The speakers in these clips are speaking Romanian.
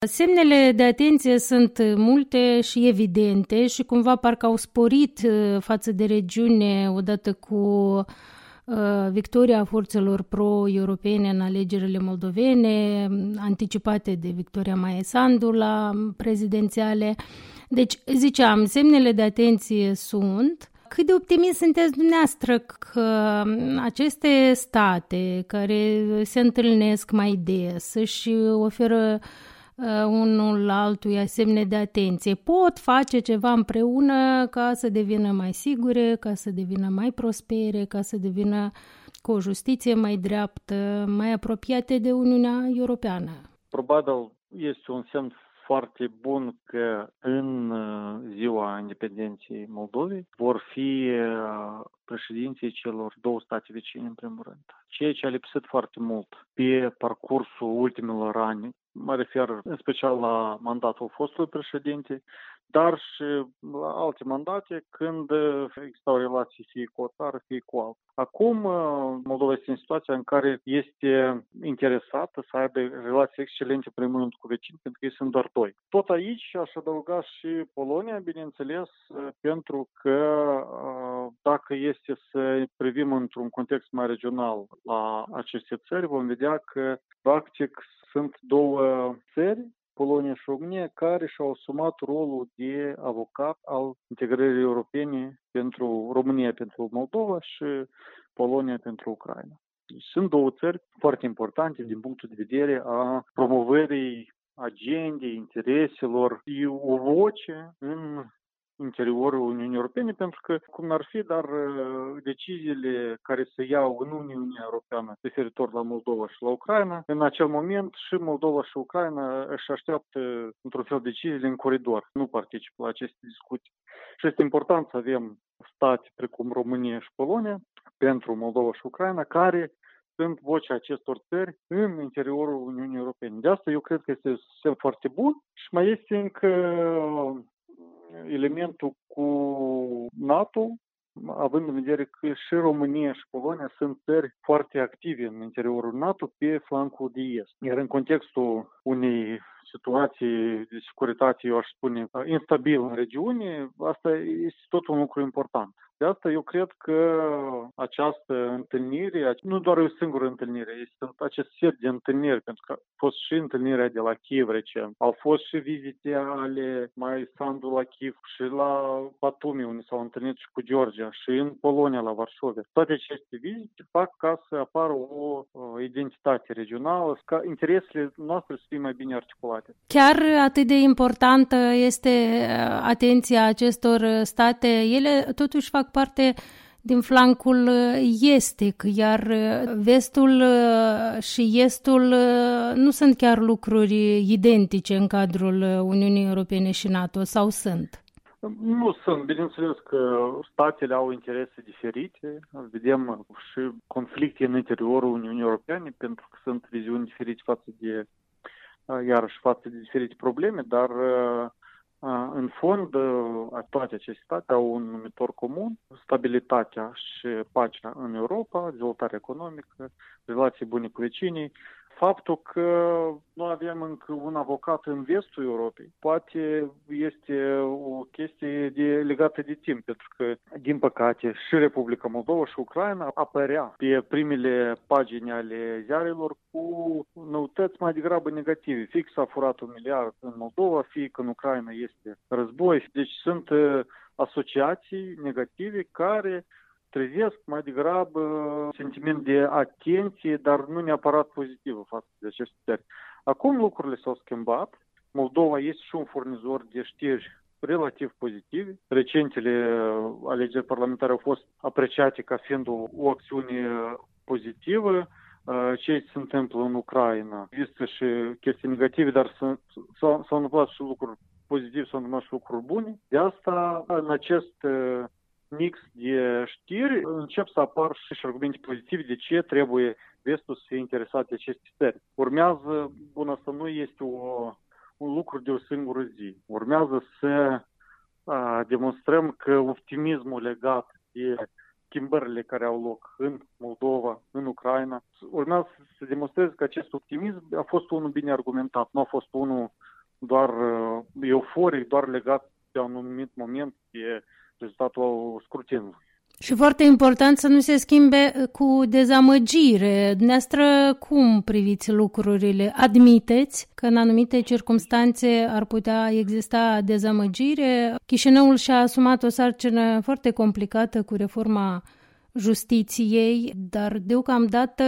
Semnele de atenție sunt multe și evidente și cumva parcă au sporit față de regiune odată cu victoria forțelor pro-europene în alegerile moldovene, anticipate de Victoria Maia Sandu la prezidențiale. Deci, ziceam, semnele de atenție sunt. Cât de optimist sunteți dumneavoastră că aceste state care se întâlnesc mai des și oferă unul altuia semne de atenție pot face ceva împreună ca să devină mai sigure, ca să devină mai prospere, ca să devină cu o justiție mai dreaptă, mai apropiate de Uniunea Europeană? Probabil este un semn foarte bun că în ziua independenței Moldovei vor fi președinții celor două state vecine, în primul rând. Ceea ce a lipsit foarte mult pe parcursul ultimilor ani, mă refer în special la mandatul fostului președinte, dar și la alte mandate când existau relații fie cu o țară, fie cu alta. Acum, Moldova este în situația în care este interesată să aibă relații excelente primul rând cu vecini, pentru că ei sunt doar doi. Tot aici aș adăuga și Polonia, bineînțeles, pentru că dacă este să privim într-un context mai regional la aceste țări, vom vedea că, practic, sunt două țări, Polonia și România, care și-au asumat rolul de avocat al integrării europene pentru România, pentru Moldova și Polonia pentru Ucraina. Sunt două țări foarte importante din punctul de vedere a promovării agendei, intereselor, și o voce în interiorul Uniunii Europene, pentru că, cum n-ar fi, dar deciziile care se iau în Uniunea Europeană referitor la Moldova și la Ucraina, în acel moment și Moldova și Ucraina își așteaptă într-un fel deciziile în coridor, nu participă la aceste discuții. Și este important să avem state precum România și Polonia pentru Moldova și Ucraina, care sunt vocea acestor țări în interiorul Uniunii Europene. De asta eu cred că este un semn foarte bun și mai este încă elementul cu NATO, având în vedere că și România și Polonia sunt țări foarte active în interiorul NATO pe flancul de est. Iar în contextul unei situații de securitate, eu aș spune, instabil în regiune, asta este tot un lucru important. De asta eu cred că această întâlnire, nu doar o singură întâlnire, este acest set de întâlniri, pentru că a fost și întâlnirea de la Kiev recent, au fost și vizite ale mai Sandu la Kiev și la Batumi, unde s-au întâlnit și cu Georgia, și în Polonia, la Varșovia. Toate aceste vizite fac ca să apară o identitate regională, ca interesele noastre să fie mai bine articulate. Chiar atât de importantă este atenția acestor state. Ele totuși fac parte din flancul estic, iar vestul și estul nu sunt chiar lucruri identice în cadrul Uniunii Europene și NATO, sau sunt? Nu sunt. Bineînțeles că statele au interese diferite. Vedem și conflicte în interiorul Uniunii Europene, pentru că sunt viziuni diferite față de diferite probleme, dar în fond toate aceste state au un numitor comun, stabilitatea și pacea în Europa, dezvoltarea economică, relații bune cu vecinii. Faptul că nu avem încă un avocat în vestul Europei, poate este o chestie legată de timp, pentru că, din păcate, și Republica Moldova și Ucraina apărea pe primele pagini ale ziarelor cu noutăți mai degrabă negative. Fie că s-a furat 1 miliard în Moldova, fie că în Ucraina este război. Deci sunt asociații negative care trezesc mai degrabă sentiment de atenție, dar nu neapărat pozitivă față de aceste țări. Acum lucrurile s-au schimbat. Moldova este și un furnizor de știri relativ pozitive. Recentele alegeri parlamentare au fost apreciate ca fiind o acțiune pozitivă. Ce se întâmplă în Ucraina? Există și chestii negative, dar s-au întâmplat și lucruri pozitive, s-au întâmplat și lucruri bune. De asta, în acest mix de știri, încep să apar și argumente pozitive de ce trebuie vestul să fie interesat de aceste țări. Urmează, asta nu este un lucru de o singură zi. Urmează să demonstrăm că optimismul legat de schimbările care au loc în Moldova, în Ucraina, urmează să demonstreze că acest optimism a fost unul bine argumentat, nu a fost unul doar euforic, doar legat de un anumit moment de rezultatul scrutinului. Și foarte important să nu se schimbe cu dezamăgire. Dumneavoastră, cum priviți lucrurile? Admiteți că în anumite circumstanțe ar putea exista dezamăgire? Chișinăul și-a asumat o sarcină foarte complicată cu reforma justiției, dar deocamdată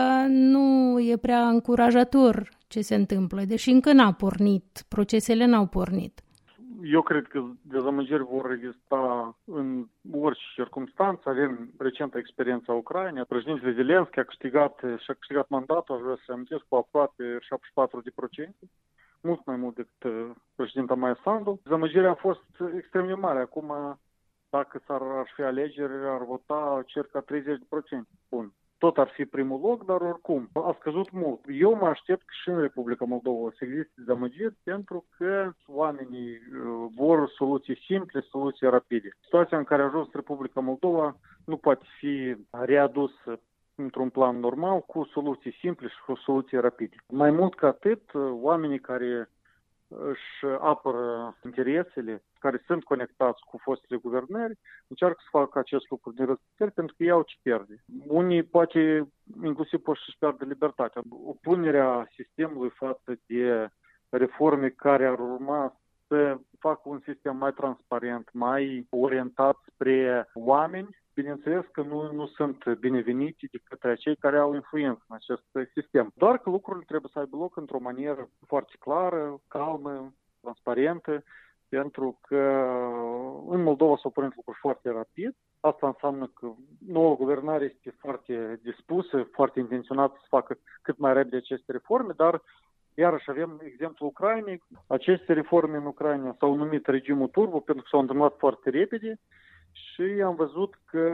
nu e prea încurajator ce se întâmplă, deși încă n-a pornit, procesele n-au pornit. Eu cred că dezamăgiri vor exista în orice circunstanță. Avem recentă experiența Ucrainei. Președintele Zelenski a câștigat mandatul, aș vrea să amintesc, cu aproape 74%, mult mai mult decât președinta Maia Sandu. Dezamăgirea a fost extrem de mare. Acum, dacă ar fi alegeri, ar vota circa 30%. Bun. Tot ar fi primul loc, dar oricum a scăzut mult. Eu mă aștept că și în Republica Moldova să existe dezamăgiri pentru că oamenii vor soluții simple, soluții rapide. Situația în care a ajuns Republica Moldova nu poate fi readusă într-un plan normal cu soluții simple și cu soluții rapide. Mai mult ca atât, oamenii care își apără interesele, care sunt conectați cu fostele guvernări, încearcă să facă acest lucru din răsputeri pentru că ei au ce pierde. Unii poate inclusiv pot să-și pierdă libertatea. Opunerea sistemului față de reforme care ar urma să facă un sistem mai transparent, mai orientat spre oameni, bineînțeles că nu sunt binevenite de către cei care au influență în acest sistem. Doar că lucrurile trebuie să aibă loc într-o manieră foarte clară, calmă, transparentă, pentru că în Moldova s-au pornit lucruri foarte rapid. Asta înseamnă că noua guvernare este foarte dispusă, foarte intenționată să facă cât mai repede aceste reforme, dar iarăși avem exemplul Ucrainei. Aceste reforme în Ucraina s-au numit regimul turbo pentru că s-au întâmplat foarte repede și am văzut că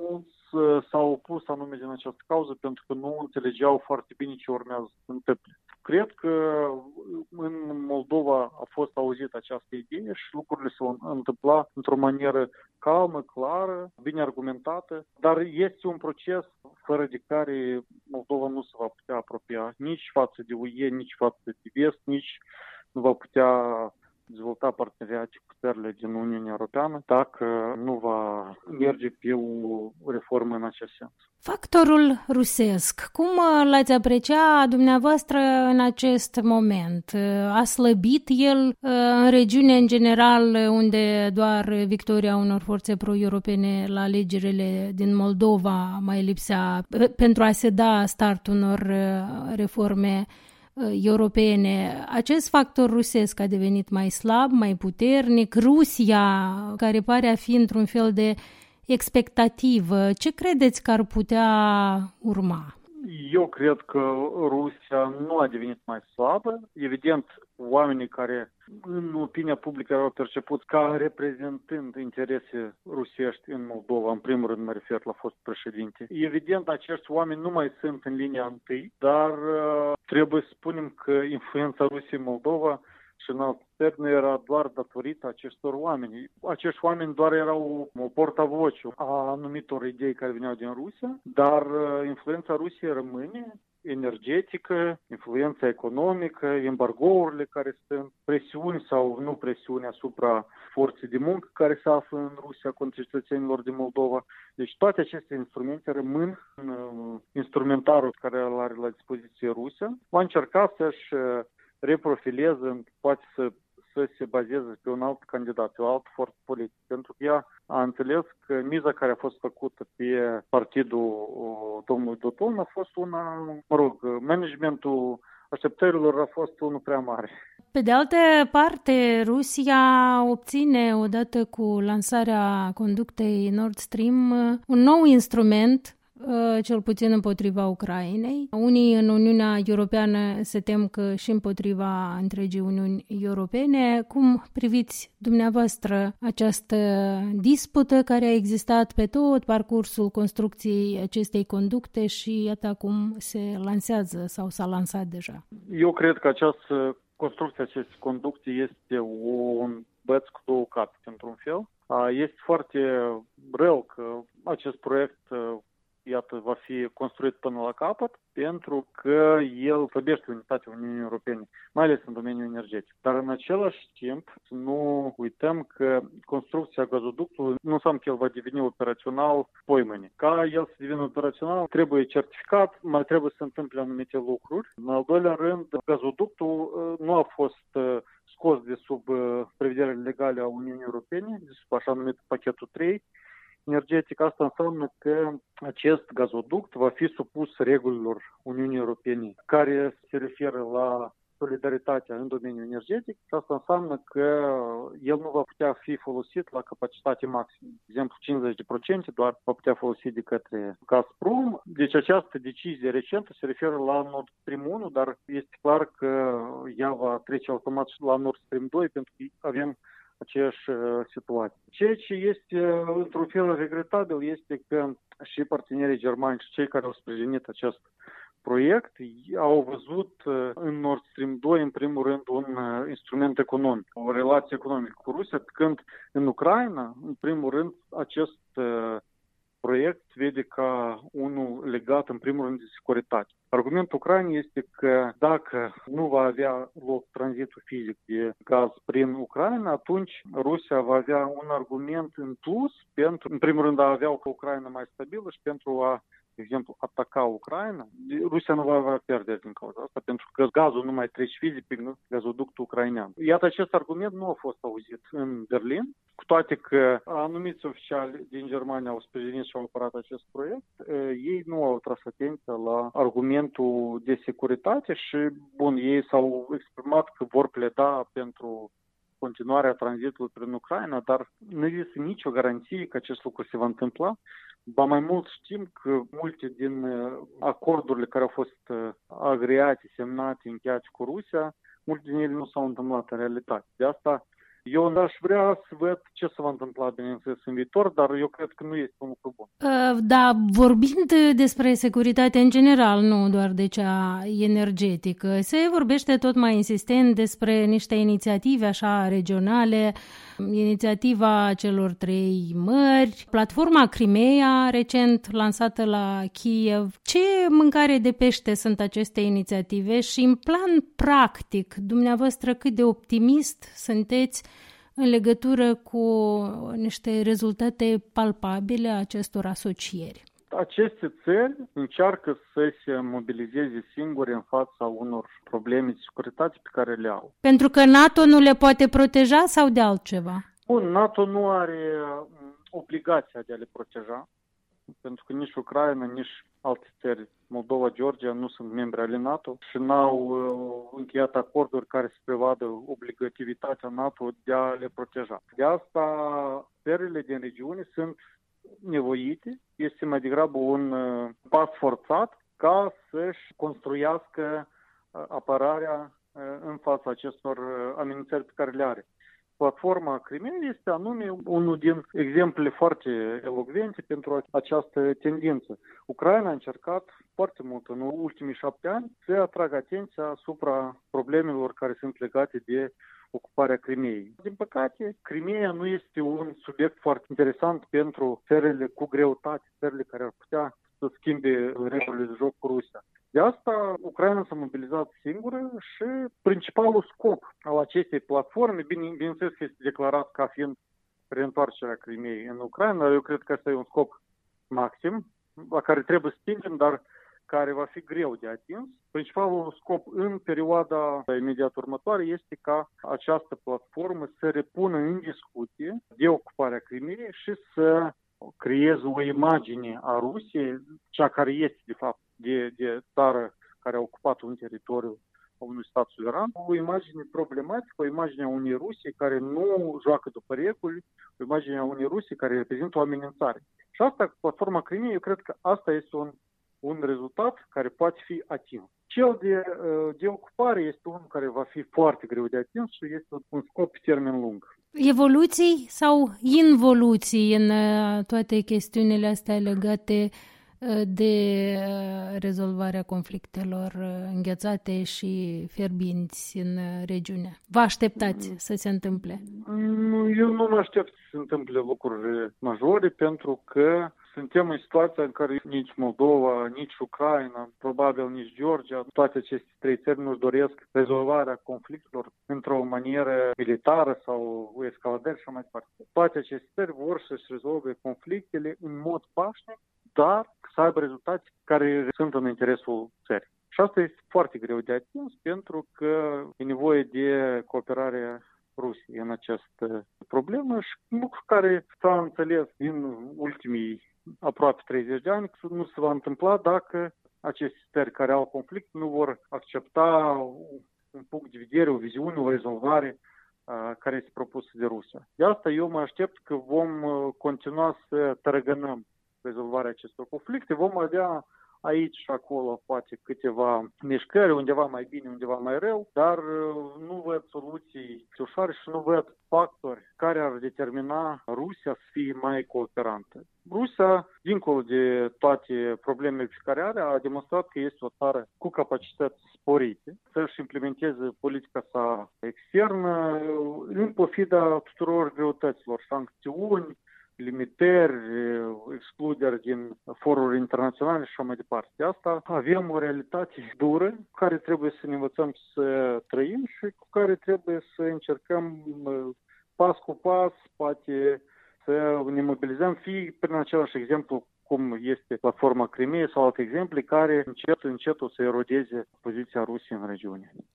s-au opus anume din această cauză pentru că nu înțelegeau foarte bine ce urmează să se întâmple. Cred că în Moldova a fost auzită această idee și lucrurile se vor întâmpla într-o manieră calmă, clară, bine argumentată, dar este un proces fără de care Moldova nu se va putea apropia nici față de UE, nici față de Vest, nici nu va putea dezvolta parteneriate cu țările din Uniunea Europeană dacă nu va merge pe o reformă în acest sens. Factorul rusesc, cum l-ați aprecia dumneavoastră în acest moment? A slăbit el în regiune în general, unde doar victoria unor forțe pro-europene la alegerile din Moldova mai lipsea pentru a se da start unor reforme europene? Acest factor rusesc a devenit mai slab, mai puternic. Rusia, care pare a fi într-un fel de expectativă, ce credeți că ar putea urma? Eu cred că Rusia nu a devenit mai slabă. Evident, oamenii care în opinia publică erau percepuți ca reprezentând interese rusești în Moldova, în primul rând mă refer la fost președinte. Evident, acești oameni nu mai sunt în linia întâi, dar trebuie să spunem că influența Rusiei în Moldova și în altă țări nu era doar datorită acestor oameni. Acești oameni doar erau o portavoce a anumitor idei care veneau din Rusia, dar influența Rusiei rămâne energetică, influența economică, embargourile care sunt, presiuni sau nu presiuni asupra forței de muncă care se află în Rusia contra cetățenilor din Moldova. Deci toate aceste instrumente rămân în instrumentarul care îl are la dispoziție Rusia. Va încerca să-și reprofileze, poate să se bazeze pe un alt candidat, pe o altă forță politică, pentru că ea a înțeles că miza care a fost făcută pe partidul domnului Dodon a fost una, managementul așteptărilor a fost unul prea mare. Pe de altă parte, Rusia obține, odată cu lansarea conductei Nord Stream, un nou instrument, cel puțin împotriva Ucrainei. Unii în Uniunea Europeană se tem că și împotriva întregii Uniuni Europene. Cum priviți dumneavoastră această dispută care a existat pe tot parcursul construcției acestei conducte și iată acum se lansează sau s-a lansat deja? Eu cred că această construcție acestei conducții este un băț cu două capete, într-un fel. Este foarte rău că acest proiect iată, va fi construit până la capăt, pentru că el slăbește unitatea Uniunii Europene, mai ales în domeniul energetic. Dar în același timp, nu uităm că construcția gazoductului nu înseamnă că el va deveni operațional poimâine. Ca el să devină operațional, trebuie certificat, mai trebuie să se întâmple anumite lucruri. În al doilea rând, gazoductul nu a fost scos de sub prevederile legale a Uniunii Europene, de sub așa numit pachetul 3 energetic. Asta înseamnă că acest gazoduct va fi supus regulilor Uniunii Europene, care se referă la solidaritatea în domeniul energetic. Și asta înseamnă că el nu va putea fi folosit la capacitate maximă. De exemplu, 50% doar va putea folosi de către Gazprom. Deci această decizie recentă se referă la Nord Stream 1, dar este clar că ea va trece automat și la Nord Stream 2, pentru că avem aceeași situație. Ceea ce este într-un fel regretabil este că și partenerii germani și cei care au sprijinit acest proiect au văzut în Nord Stream 2, în primul rând, un instrument economic, o relație economică cu Rusia, când în Ucraina, în primul rând, acest proiect vede ca unul legat, în primul rând, de securitate. Argumentul Ucrainei este că dacă nu va avea loc tranzitul fizic de gaz prin Ucraina, atunci Rusia va avea un argument în plus pentru, în primul rând, a avea o Ucraina mai stabilă și pentru a, de exemplu, ataca Ucraina. Rusia nu va avea pierderi din cauza asta, pentru că gazul nu mai trece fizic prin gazoductul ucrainean. Iată, acest argument nu a fost auzit în Berlin, cu toate că anumiți oficiali din Germania au sprijinit și au apărat acest proiect. Ei nu au tras atenția la argumentul de securitate și, bun, ei s-au exprimat că vor pleda pentru continuarea tranzitului prin Ucraina, dar nu există nicio garanție că acest lucru se va întâmpla. Ba mai mult știm că multe din acordurile care au fost agreate, semnate, încheiate cu Rusia, multe din ele nu s-au întâmplat în realitate. De asta eu aș vrea să văd ce se va întâmpla, bineînțeles, în viitor, dar eu cred că nu este un lucru bun. Da, vorbind despre securitate în general, nu doar de cea energetică, se vorbește tot mai insistent despre niște inițiative așa regionale, inițiativa celor 3 mări, platforma Crimea, recent lansată la Kiev. Ce mâncare de pește sunt aceste inițiative și în plan practic, dumneavoastră cât de optimist sunteți în legătură cu niște rezultate palpabile a acestor asocieri? Aceste țări încearcă să se mobilizeze singure în fața unor probleme de securitate pe care le au. Pentru că NATO nu le poate proteja sau de altceva? Bun, NATO nu are obligația de a le proteja, pentru că nici Ucraina, nici alte țări, Moldova, Georgia, nu sunt membri ale NATO și n-au încheiat acorduri care să prevadă obligativitatea NATO de a le proteja. De asta, țările din regiune sunt nevoite, este mai degrabă un pas forțat ca să-și construiască apărarea în fața acestor amenințări pe care le are. Platforma Crimea este anume unul din exemplele foarte elocvente pentru această tendință. Ucraina a încercat foarte mult în ultimii 7 ani să atragă atenția asupra problemelor care sunt legate de ocuparea Crimeei. Din păcate, Crimeea nu este un subiect foarte interesant pentru țările cu greutate, țările care ar putea să schimbe regulile de joc cu Rusia. De asta, Ucraina s-a mobilizat singură și principalul scop al acestei platforme, bineînțeles că este declarat ca fiind reîntoarcerea Crimeei în Ucraina, eu cred că asta e un scop maxim, la care trebuie să tindem, dar care va fi greu de atins. Principalul scop în perioada imediat următoare este ca această platformă să repună în discuție de ocuparea Crimeei și să creeze o imagine a Rusiei, cea care este de fapt de țară care a ocupat un teritoriu a unui stat suveran, o imagine problematică, o imagine a unei Rusii care nu joacă după reguli, o imagine a unei Rusii care reprezintă o amenințare. Și asta, cu platforma Crimeei, eu cred că asta este un rezultat care poate fi atins. Cel de ocupare este unul care va fi foarte greu de atins și este un scop pe termen lung. Evoluții sau involuții în toate chestiunile astea legate de rezolvarea conflictelor înghețate și fierbinți în regiune? Vă așteptați să se întâmple? Eu nu mă aștept să se întâmple lucruri majore, pentru că Suntem în situația în care nici Moldova, nici Ucraina, probabil nici Georgia, toate aceste trei țări nu-și doresc rezolvarea conflictelor într-o manieră militară sau o escaladare și așa mai departe. Toate aceste țări vor să-și rezolve conflictele în mod pașnic, dar să aibă rezultate care sunt în interesul țării. Și asta este foarte greu de atins pentru că e nevoie de cooperare Rusiei în această problemă și lucru care s-a înțeles din ultimii aproape 30 de ani nu se va întâmpla dacă aceste țări care au conflict nu vor accepta un punct de vedere, o viziune, o rezolvare care este propusă de Rusia. De asta eu mă aștept că vom continua să tărăgănăm rezolvarea acestor conflicte. Vom avea aici și acolo poate câteva mișcări, undeva mai bine, undeva mai rău, dar nu văd soluții ușoare și nu văd factori care ar determina Rusia să fie mai cooperantă. Rusia, dincolo de toate problemele pe care are, a demonstrat că este o țară cu capacități sporite să-și implementeze politica sa externă în pofida tuturor greutăților, sancțiuni, limitări, excluderi din foruri internaționale și așa mai departe. De asta avem o realitate dură cu care trebuie să ne învățăm să trăim și cu care trebuie să încercăm pas cu pas, poate să ne mobilizăm, fie prin același exemplu cum este platforma Crimeei sau alte exemple care încet o să erodeze poziția Rusiei în regiune.